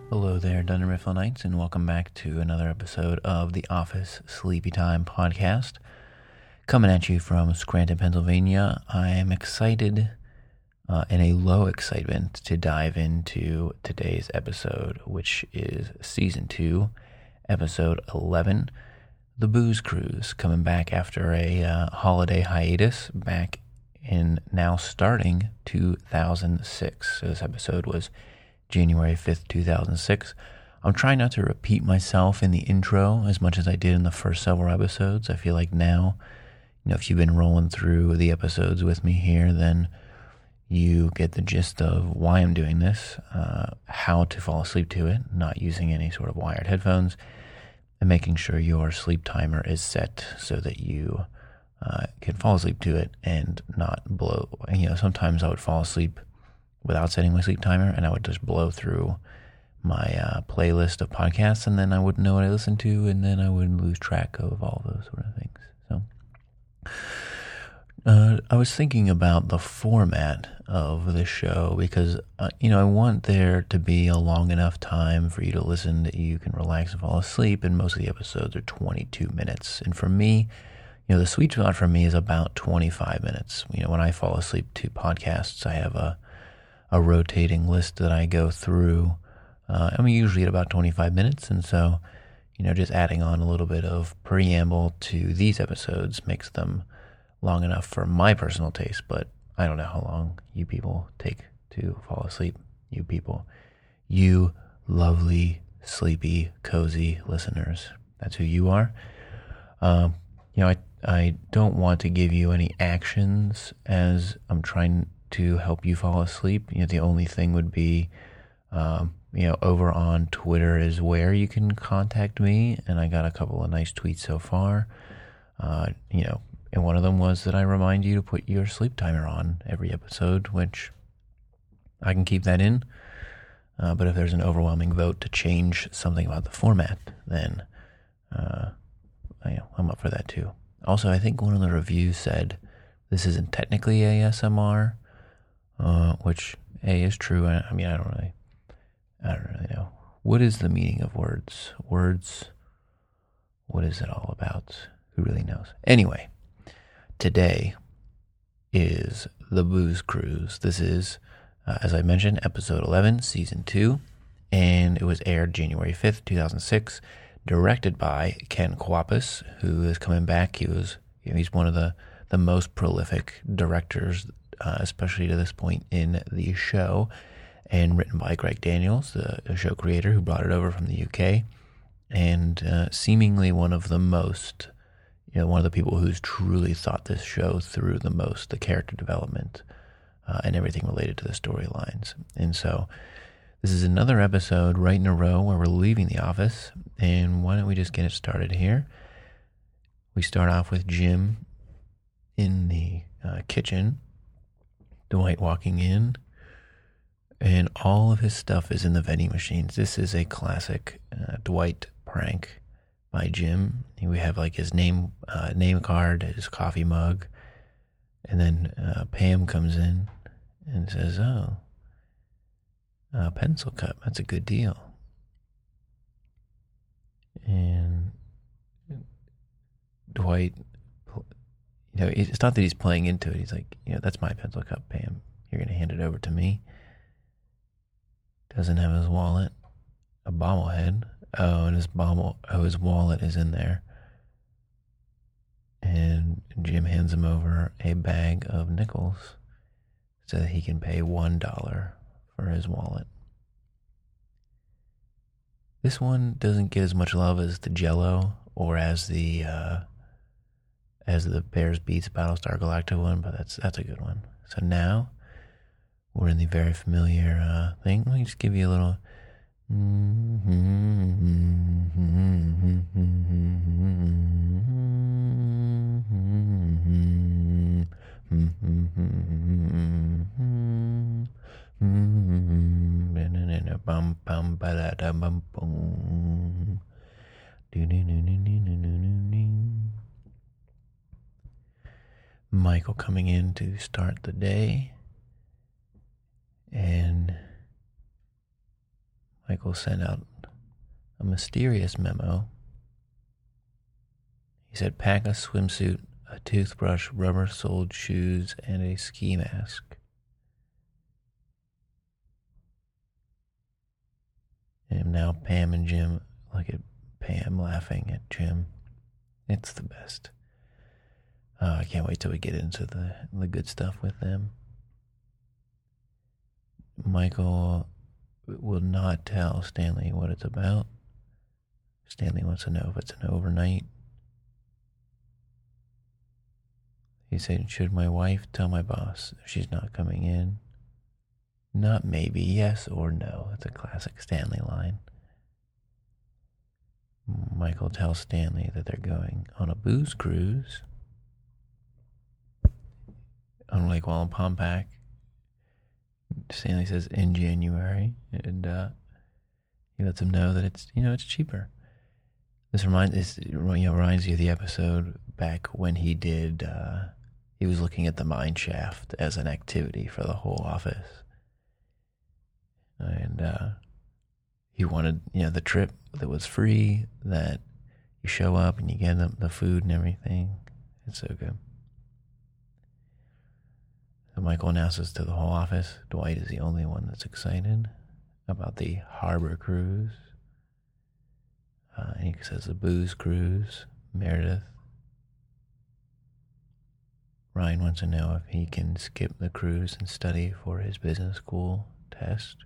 Hello there, Dunder Mifflin Knights, and welcome back to another episode of the Office Sleepy Time podcast. Coming at you from Scranton, Pennsylvania. I am excited, in a low excitement, to dive into today's episode, which is Season 2, Episode 11, The Booze Cruise, coming back after a holiday hiatus back in now starting 2006. So this episode was January 5th, 2006. I'm trying not to repeat myself in the intro as much as I did in the first several episodes. I feel like now, if you've been rolling through the episodes with me here, then you get the gist of why I'm doing this, how to fall asleep to it, not using any sort of wired headphones, and making sure your sleep timer is set so that you can fall asleep to it and not blow. Sometimes I would fall asleep without setting my sleep timer, and I would just blow through my playlist of podcasts, and then I wouldn't know what I listened to, and then I would lose track of all those sort of things. So I was thinking about the format of the show because, I want there to be a long enough time for you to listen that you can relax and fall asleep, and most of the episodes are 22 minutes. And for me, the sweet spot for me is about 25 minutes. When I fall asleep to podcasts, I have a rotating list that I go through. I'm usually at about 25 minutes, and so, just adding on a little bit of preamble to these episodes makes them long enough for my personal taste, but I don't know how long you people take to fall asleep. You people. You lovely, sleepy, cozy listeners. That's who you are. I don't want to give you any actions as I'm trying to help you fall asleep. The only thing would be, over on Twitter is where you can contact me, and I got a couple of nice tweets so far. And one of them was that I remind you to put your sleep timer on every episode, which I can keep that in. But if there's an overwhelming vote to change something about the format, then I'm up for that too. Also, I think one of the reviews said this isn't technically ASMR. Which is true. I don't really know. What is the meaning of words? Words, what is it all about? Who really knows? Anyway, today is The Booze Cruise. This is, as I mentioned, episode 11, season 2, and it was aired January 5th, 2006, directed by Ken Kwapis, who is coming back. He's one of the most prolific directors, especially to this point in the show, and written by Greg Daniels, the show creator who brought it over from the UK, and seemingly one of the people who's truly thought this show through the most, the character development and everything related to the storylines. And so this is another episode right in a row where we're leaving the office, and why don't we just get it started here? We start off with Jim in the kitchen, Dwight walking in, and all of his stuff is in the vending machines. This is a classic Dwight prank by Jim. We have like his name card, his coffee mug, and then Pam comes in and says, "Oh, a pencil cup, that's a good deal." And Dwight, it's not that he's playing into it. He's like, that's my pencil cup, Pam. You're going to hand it over to me. Doesn't have his wallet. A bobblehead. Oh, and his wallet is in there. And Jim hands him over a bag of nickels so that he can pay $1 for his wallet. This one doesn't get as much love as the Jell-O or as the Bears Beats Battlestar Galactica one, but that's a good one. So now we're in the very familiar thing. Let me just give you a little. Michael coming in to start the day, and Michael sent out a mysterious memo. He said, pack a swimsuit, a toothbrush, rubber-soled shoes, and a ski mask. And now Pam and Jim, look at Pam laughing at Jim. It's the best. I can't wait till we get into the good stuff with them. Michael will not tell Stanley what it's about. Stanley wants to know if it's an overnight. He said, should my wife tell my boss if she's not coming in? Not maybe, yes or no. It's a classic Stanley line. Michael tells Stanley that they're going on a booze cruise on Lake Wallenpaupack. Stanley says in January, and he lets him know that it's cheaper. This reminds you of the episode back when he did. He was looking at the mine shaft as an activity for the whole office, and he wanted the trip that was free. That you show up and you get the food and everything. It's so good. So Michael announces to the whole office, Dwight is the only one that's excited about the harbor cruise. And he says the booze cruise. Meredith. Ryan wants to know if he can skip the cruise and study for his business school test.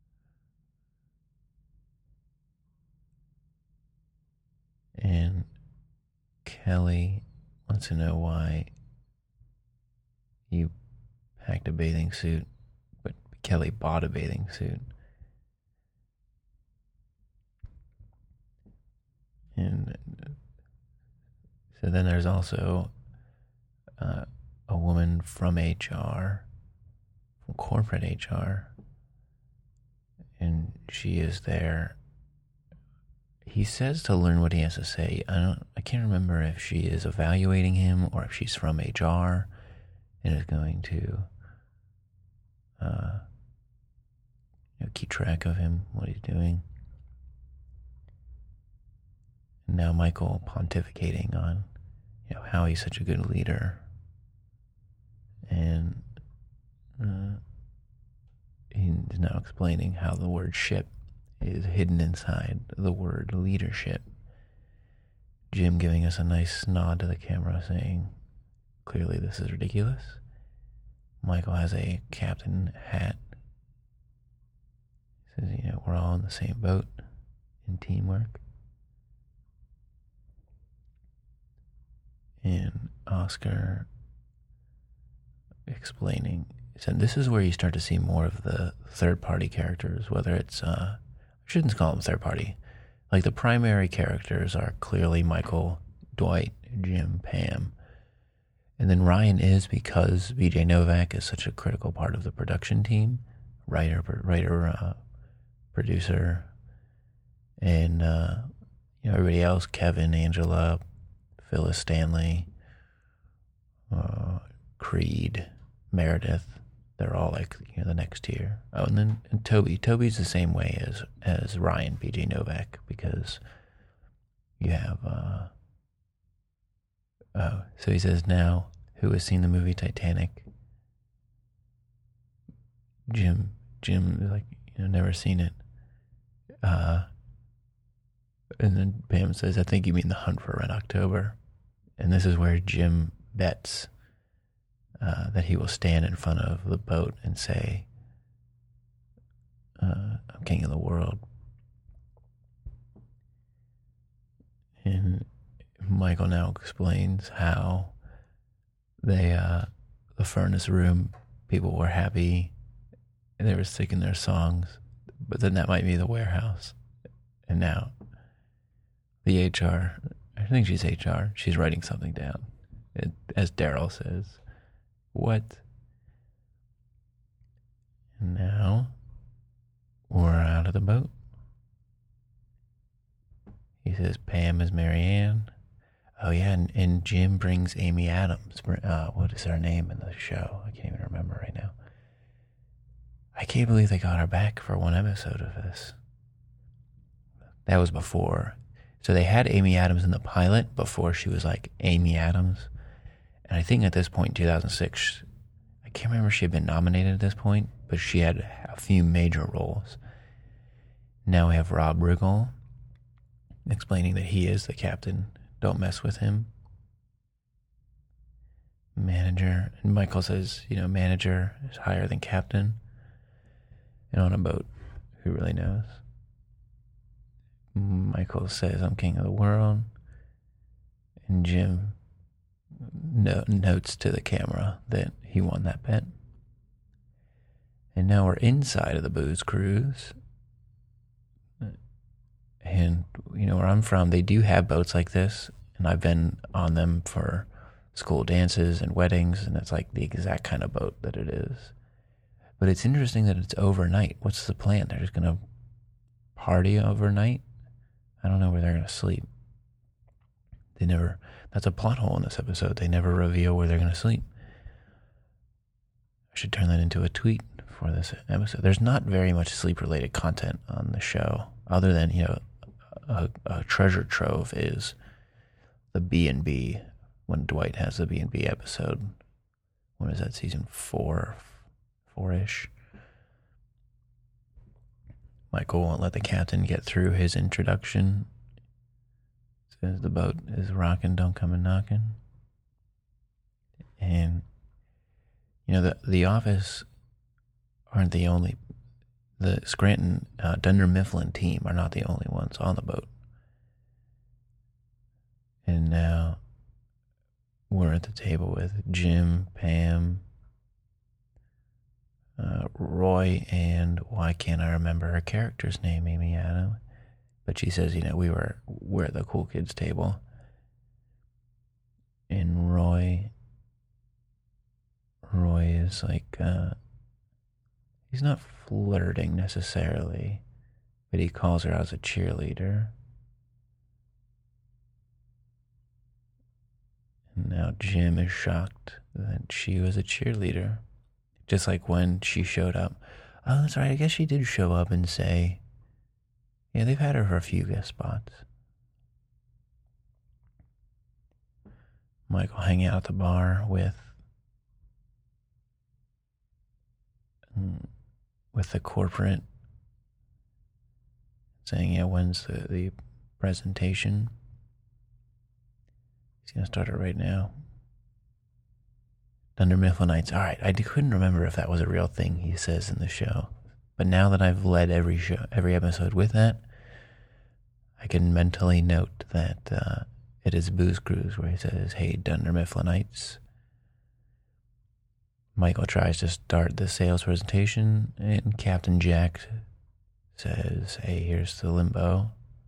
And Kelly wants to know why you packed a bathing suit, but Kelly bought a bathing suit. And so then there's also a woman from HR, from corporate HR, and she is there. He says to learn what he has to say. I can't remember if she is evaluating him or if she's from HR and is going to keep track of him, what he's doing. And now Michael pontificating on how he's such a good leader, and he's now explaining how the word ship is hidden inside the word leadership. Jim giving us a nice nod to the camera saying, clearly this is ridiculous. Michael has a captain hat. He says, we're all in the same boat in teamwork. And Oscar explaining. So this is where you start to see more of the third-party characters, whether it's, I shouldn't call them third-party. Like the primary characters are clearly Michael, Dwight, Jim, Pam. And then Ryan is because BJ Novak is such a critical part of the production team, writer, producer, and everybody else, Kevin, Angela, Phyllis Stanley, Creed, Meredith, they're all like the next tier. Oh, and then Toby's the same way as Ryan, BJ Novak, because you have so he says now, who has seen the movie Titanic? Jim is like, never seen it. And then Pam says, I think you mean The Hunt for Red October. And this is where Jim bets that he will stand in front of the boat and say, I'm king of the world. And Michael now explains how the furnace room people were happy and they were singing their songs, but then that might be the warehouse. And now the HR, I think she's HR, she's writing something down. As Daryl says, what? And now we're out of the boat. He says Pam is Marianne. Oh yeah, and Jim brings Amy Adams. What is her name in the show? I can't even remember right now. I can't believe they got her back for one episode of this. That was before. So they had Amy Adams in the pilot before she was like Amy Adams. And I think at this point, 2006, I can't remember if she had been nominated at this point, but she had a few major roles. Now we have Rob Riggle explaining that he is the captain. Don't mess with him. Manager. And Michael says, manager is higher than captain. And on a boat, who really knows? Michael says, I'm king of the world. And Jim notes to the camera that he won that bet. And now we're inside of the booze cruise. And, where I'm from, they do have boats like this. And I've been on them for school dances and weddings. And it's like the exact kind of boat that it is. But it's interesting that it's overnight. What's the plan? They're just going to party overnight? I don't know where they're going to sleep. That's a plot hole in this episode. They never reveal where they're going to sleep. I should turn that into a tweet for this episode. There's not very much sleep-related content on the show, other than, a treasure trove is the B&B, when Dwight has the B&B episode. When is that, season 4-ish? Michael won't let the captain get through his introduction. Says the boat is rocking, don't come a knocking. And, the Office aren't the only, the Scranton, Dunder Mifflin team are not the only ones on the boat. And now we're at the table with Jim, Pam, Roy, and why can't I remember her character's name, Amy Adams? But she says, we're at the cool kids table. And Roy is like, he's not flirting necessarily, but he calls her as a cheerleader. And now Jim is shocked that she was a cheerleader. Just like when she showed up. Oh, that's right. I guess she did show up and say, yeah, they've had her for a few guest spots. Michael hanging out at the bar with the corporate, saying, yeah, when's the presentation? He's going to start it right now. Dunder Mifflinites. All right, I couldn't remember if that was a real thing he says in the show. But now that I've led every episode with that, I can mentally note that it is Booze Cruise where he says, hey, Dunder Mifflinites. Michael tries to start the sales presentation, and Captain Jack says, hey, here's the limbo.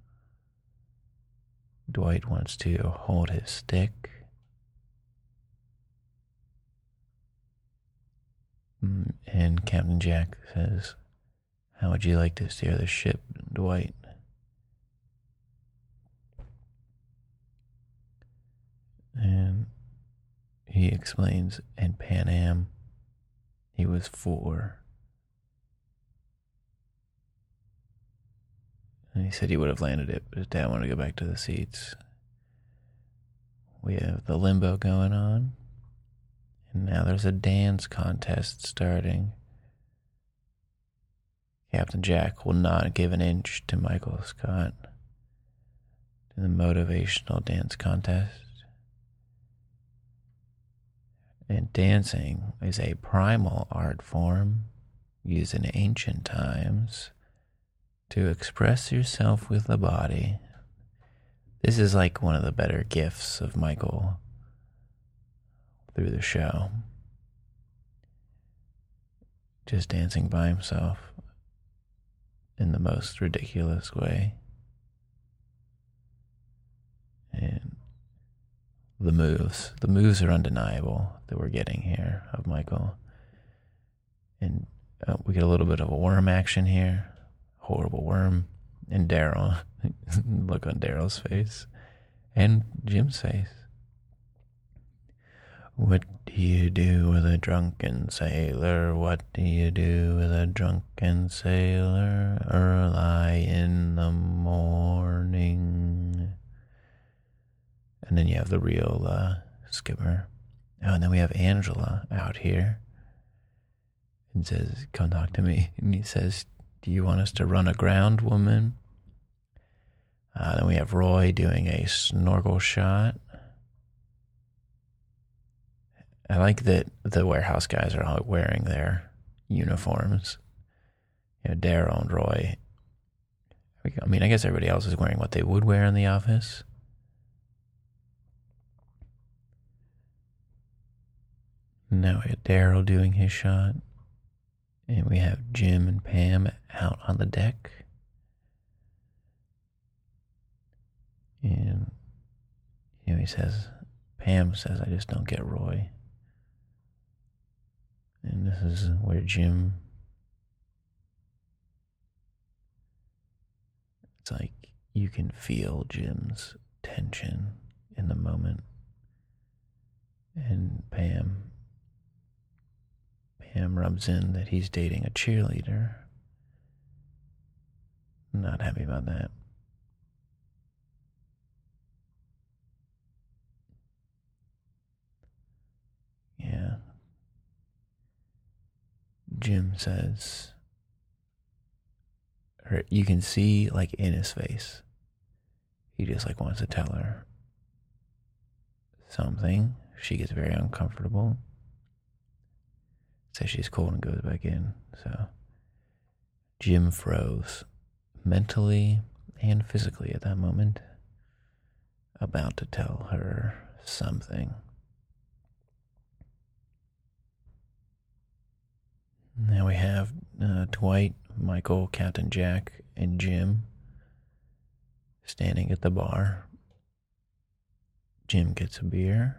Dwight wants to hold his stick. And Captain Jack says, how would you like to steer the ship, Dwight? And he explains, in Pan Am, he was 4. And he said he would have landed it, but his dad wanted to go back to the seats. We have the limbo going on. And now there's a dance contest starting. Captain Jack will not give an inch to Michael Scott in the motivational dance contest. And dancing is a primal art form used in ancient times to express yourself with the body. This is like one of the better gifts of Michael through the show. Just dancing by himself in the most ridiculous way. And the moves are undeniable that we're getting here of Michael. And we get a little bit of a worm action here. Horrible worm. And Daryl. Look on Daryl's face. And Jim's face. What do you do with a drunken sailor? What do you do with a drunken sailor? Early in the morning. And then you have the real skipper. Oh, and then we have Angela out here. And says, come talk to me. And he says, do you want us to run aground, woman? Then we have Roy doing a snorkel shot. I like that the warehouse guys are all wearing their uniforms. Daryl and Roy. I mean, I guess everybody else is wearing what they would wear in the office. Now we have Daryl doing his shot. And we have Jim and Pam out on the deck. And, Pam says, I just don't get Roy. And this is where Jim, it's like you can feel Jim's tension in the moment. And Pam rubs in that he's dating a cheerleader. Not happy about that. Yeah. Jim says, you can see like in his face, he just like wants to tell her something. She gets very uncomfortable. Says she's cold and goes back in. So Jim froze mentally and physically at that moment, about to tell her something. Now we have Dwight, Michael, Captain Jack, and Jim standing at the bar. Jim gets a beer.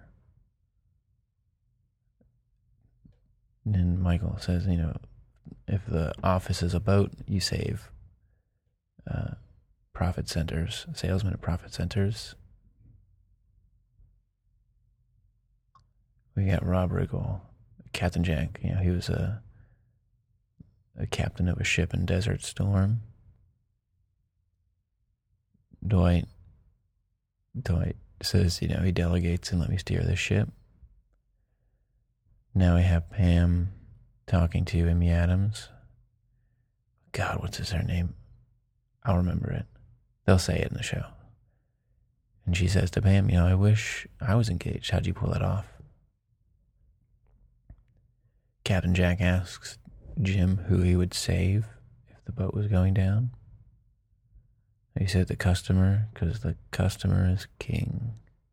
And then Michael says, if the office is a boat, you save profit centers, salesmen at profit centers. We got Rob Riggle, Captain Jack. He was a captain of a ship in Desert Storm. Dwight says, he delegates and let me steer the ship. Now we have Pam talking to Amy Adams. God, what's her name? I'll remember it. They'll say it in the show. And she says to Pam, I wish I was engaged. How'd you pull that off? Captain Jack asks Jim who he would save if the boat was going down. He said the customer, because the customer is king.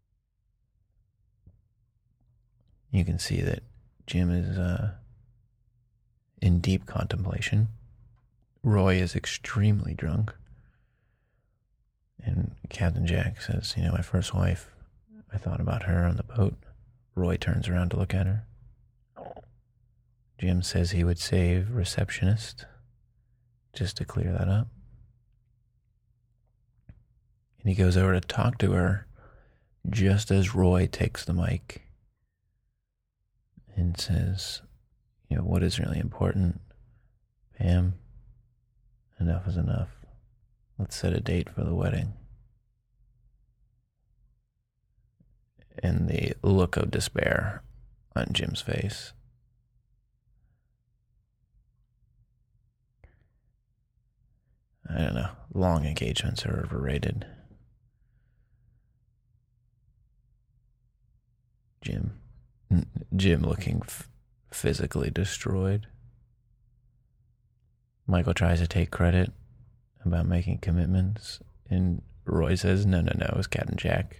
You can see that Jim is in deep contemplation. Roy is extremely drunk. And Captain Jack says, my first wife, I thought about her on the boat. Roy turns around to look at her. Jim says he would save receptionist, just to clear that up. And he goes over to talk to her just as Roy takes the mic and says, what is really important? Pam, enough is enough. Let's set a date for the wedding. And the look of despair on Jim's face. I don't know. Long engagements are overrated. Jim looking physically destroyed. Michael tries to take credit about making commitments, and Roy says, no, it was Captain Jack.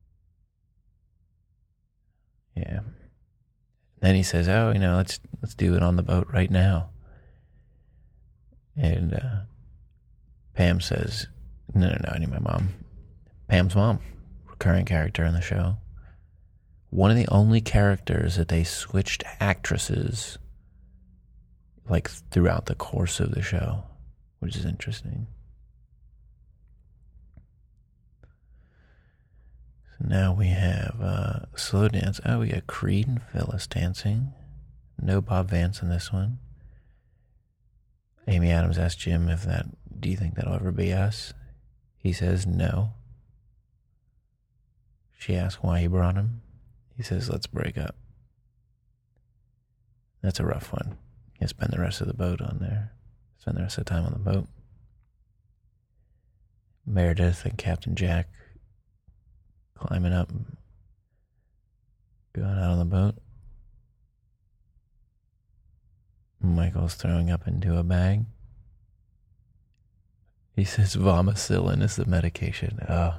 Yeah. Then he says, let's do it on the boat right now. And Pam says, no, I need my mom. Pam's mom, recurring character in the show. One of the only characters that they switched actresses like throughout the course of the show, which is interesting. So now we have slow dance. Oh, we got Creed and Phyllis dancing. No Bob Vance in this one. Amy Adams asked Jim do you think that'll ever be us? He says no. She asks why he brought him. He says, let's break up. That's a rough one. You spend the rest of the boat on there. Spend the rest of the time on the boat. Meredith and Captain Jack climbing up, going out on the boat. Michael's throwing up into a bag. He says Vomicillin is the medication.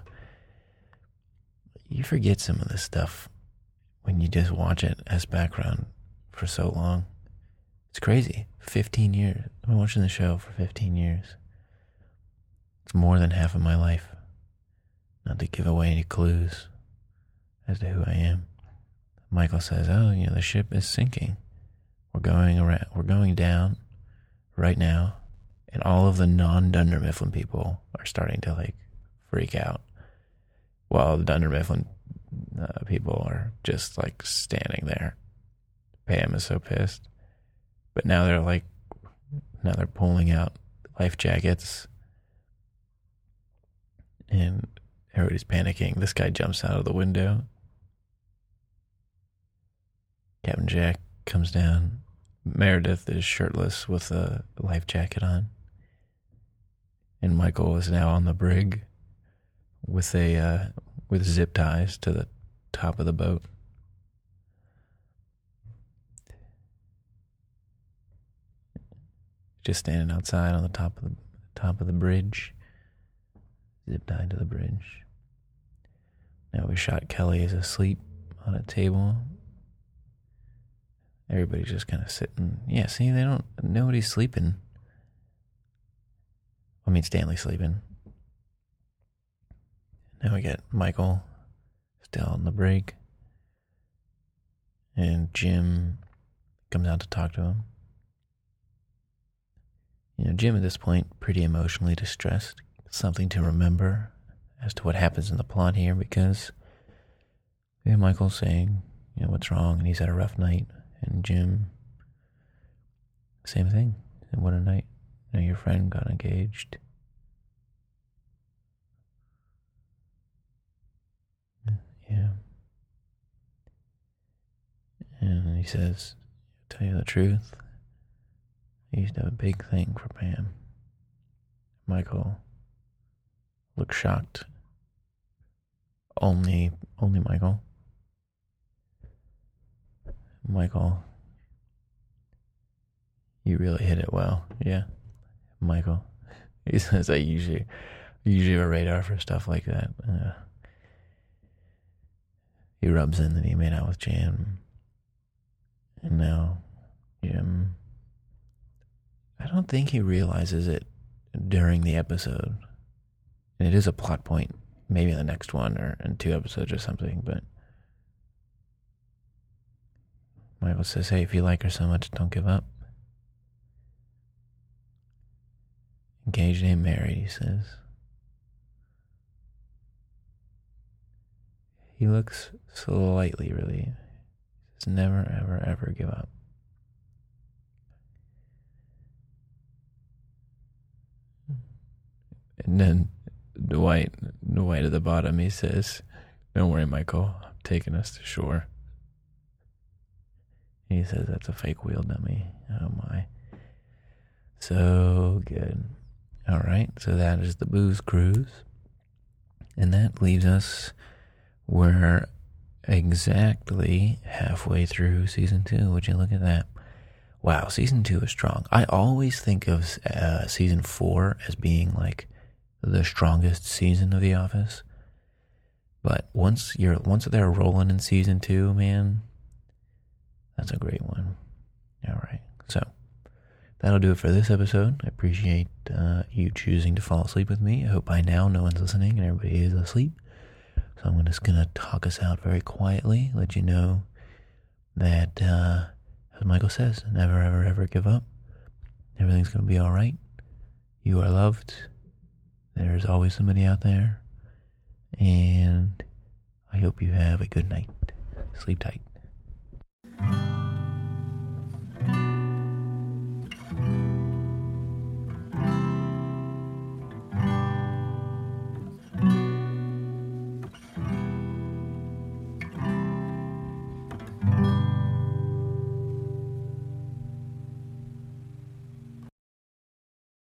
You forget some of this stuff when you just watch it as background for so long. It's crazy. 15 years. I've been watching the show for 15 years. It's more than half of my life. Not to give away any clues as to who I am. Michael says, the ship is sinking. We're going down right now. And all of the non-Dunder Mifflin people are starting to freak out. While the Dunder Mifflin people are just standing there. Pam is so pissed. But now they're pulling out life jackets. And everybody's panicking. This guy jumps out of the window. Captain Jack comes down. Meredith is shirtless with a life jacket on. And Michael is now on the brig with zip ties to the top of the boat. Just standing outside on the top of the bridge. Zip tied to the bridge. Now we shot Kelly as asleep on a table. Everybody's just kind of sitting. Yeah, see, nobody's sleeping. Stanley's sleeping. Now we got Michael still on the brig. And Jim comes out to talk to him. Jim at this point, pretty emotionally distressed. Something to remember as to what happens in the plot here, because Michael's saying, what's wrong, and he's had a rough night. And Jim, same thing. And what a night. Your friend got engaged. Yeah. And he says, to tell you the truth, he used to have a big thing for Pam. Michael looked shocked. Only Michael. Michael, you really hit it well. Yeah, Michael. He says I usually have a radar for stuff like that. He rubs in that he made out with Jim. And now Jim, I don't think he realizes it during the episode. And it is a plot point, maybe in the next one or in 2 episodes or something, but Michael says, hey, if you like her so much, don't give up. Engaged ain't married, he says. He looks slightly relieved. He says, never, ever, ever give up. And then Dwight at the bottom, he says, don't worry, Michael, I'm taking us to shore. He says that's a fake wheel dummy. Oh my. So good. All right, so that is the booze cruise. And that leaves us, we're exactly halfway through season 2. Would you look at that? Wow, season 2 is strong. I always think of season 4 as being the strongest season of The Office. But once they're rolling in season 2, man, that's a great one. All right. So that'll do it for this episode. I appreciate you choosing to fall asleep with me. I hope by now no one's listening and everybody is asleep. So I'm just going to talk us out very quietly, let you know that, as Michael says, never, ever, ever give up. Everything's going to be all right. You are loved. There's always somebody out there. And I hope you have a good night. Sleep tight.